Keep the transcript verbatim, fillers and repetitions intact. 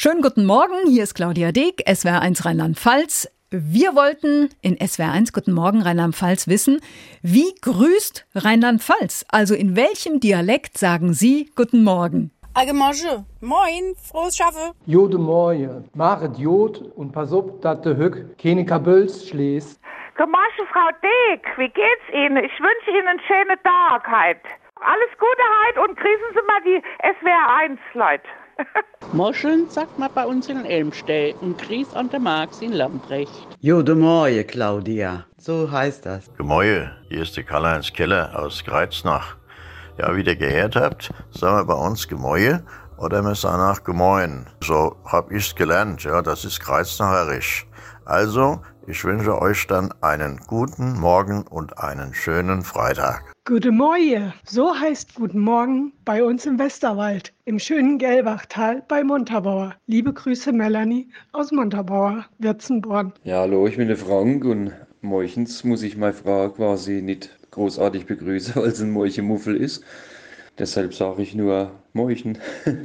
Schönen guten Morgen, hier ist Claudia Deek, S W R eins Rheinland-Pfalz. Wir wollten in S W R eins Guten Morgen Rheinland-Pfalz wissen, wie grüßt Rheinland-Pfalz? Also in welchem Dialekt sagen Sie Guten Morgen? Allgemein, moin, frohes Schaffe. Jode Morje, machet Jod und pass auf, dass de Hück keine Kabels schließt. Gemorsche Frau Deek, wie geht's Ihnen? Ich wünsche Ihnen einen schönen Tag heute. Alles Gute heute und grüßen Sie mal die S W R eins Leute. Moscheln sagt man bei uns in Elmstedt und Grieß an der Marx in Lambrecht. Jode Morje, Claudia, so heißt das. Gemäue, hier ist der Karl-Heinz Keller aus Kreuznach. Ja, wie ihr gehört habt, sagen wir bei uns Gemäue oder wir sagen auch Gemoin. So hab ich's gelernt, ja, das ist kreuznacherisch. Also, ich wünsche euch dann einen guten Morgen und einen schönen Freitag. Guten Morgen, so heißt Guten Morgen bei uns im Westerwald, im schönen Gelbachtal bei Montabaur. Liebe Grüße Melanie aus Montabaur, Wirzenborn. Ja, hallo, ich bin der Frank und morgens muss ich meine Frau quasi nicht großartig begrüßen, weil sie ein Morchenmuffel ist. Deshalb sage ich nur Morchen.